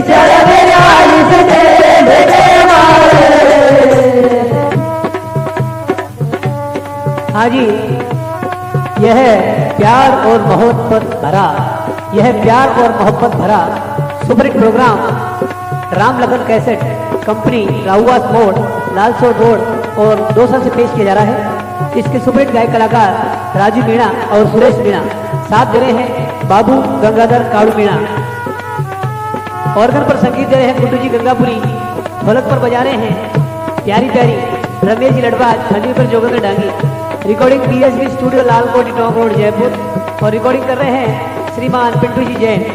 हाँ जी, यह प्यार और मोहब्बत भरा, यह प्यार और मोहब्बत भरा सुपरहिट प्रोग्राम राम लगन कैसेट कंपनी राहुआस मोड़ लालसोट रोड और दौसा से पेश किया जा रहा है। इसके सुपरहिट गायक कलाकार राजू मीणा और सुरेश मीणा, साथ दे रहे हैं बाबू गंगाधर काड़ू मीणा। ऑर्गन पर संगीत दे रहे हैं गुड्डू जी गंगापुरी। ढोलक पर बजा रहे हैं प्यारी प्यारी रमेश जी लड़वाज, खंडी पर Jogendra Dangi. Recording PSB studio Lalkothi top road Jaipur और रिकॉर्डिंग कर रहे हैं श्रीमान पिंटू जी जैन।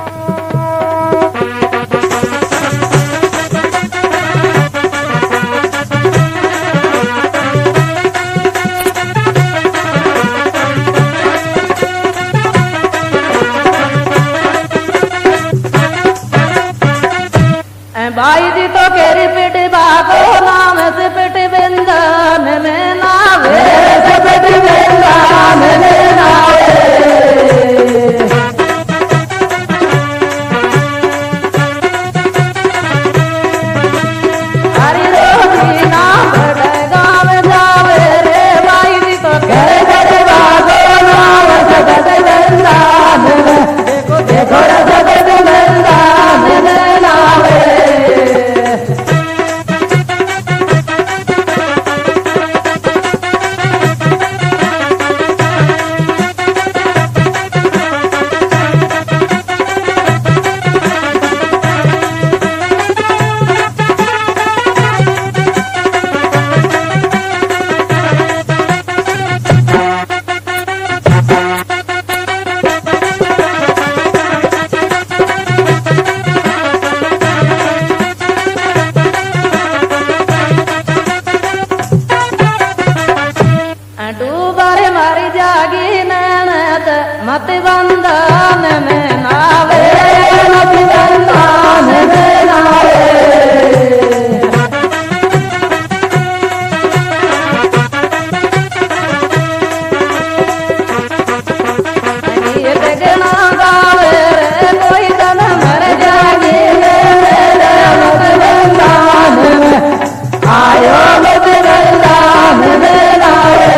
भाई जी तो केरी पिट बागो नाम से पिट बिंदन में नावे से पिट बिंदन में नावे। हरी रोटी नाम गाँव जावे रे भाई जी तो केरी पिट बागो नाम से पिट बिंदन में देखो देखो से पिट बिंदन में नावे। मत बंधन में नावे मत बंधन में नावे। ये देखना गावे रे कोई तन मर जागी मत बंधन में आयो मत बंधन में नावे।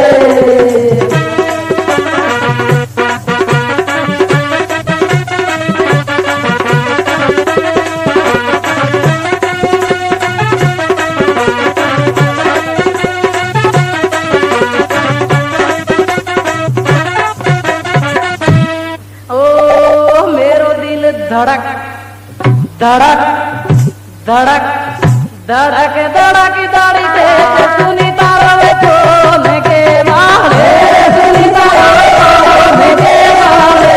धड़क धड़क धड़क धड़क धड़क दाड़ी दे सुनी तारे छोने के मारे सुनी तारे छोने के मारे।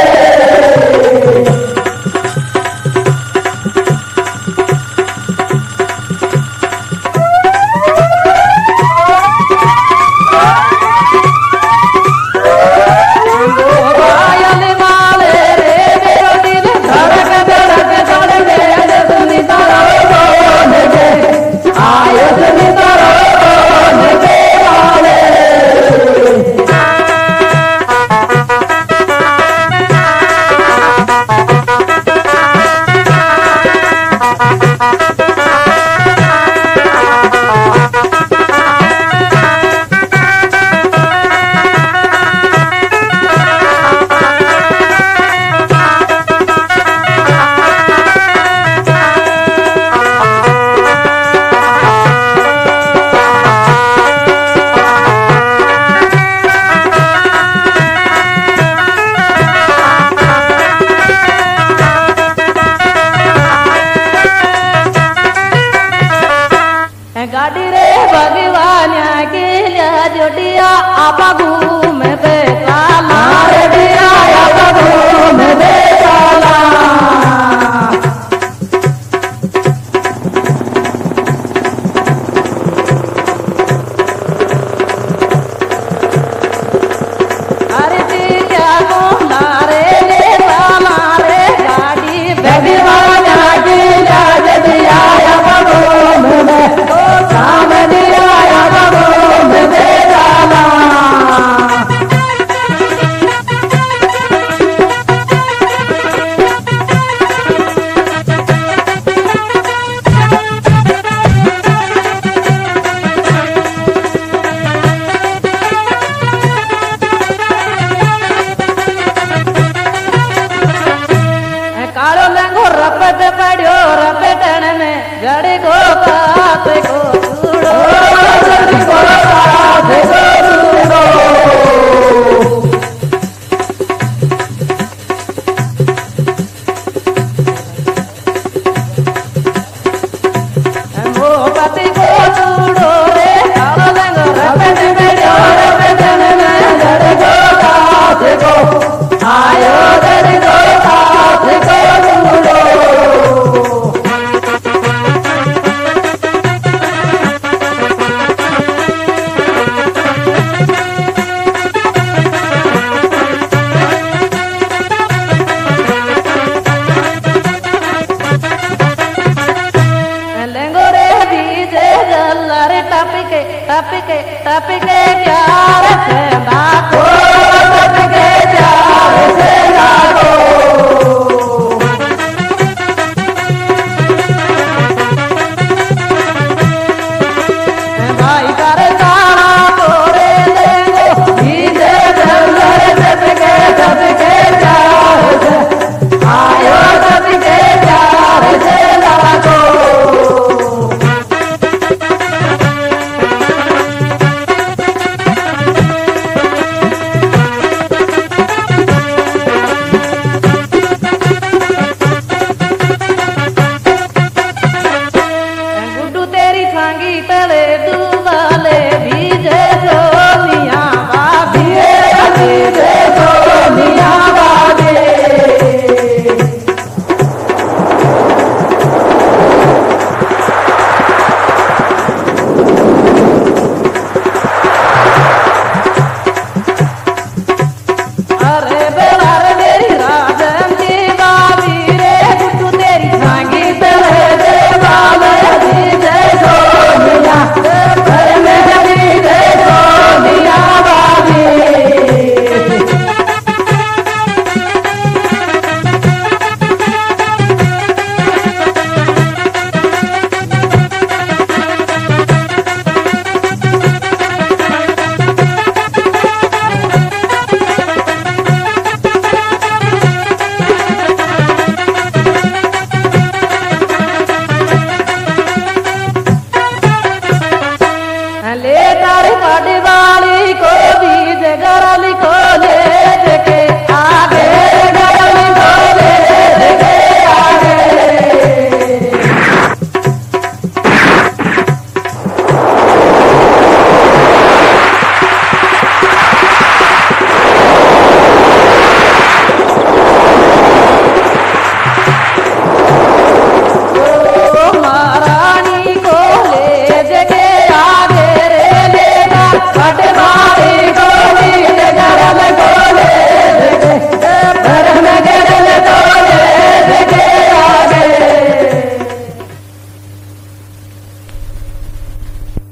गाड़ी रे भगवान के लिया जोटिया आपा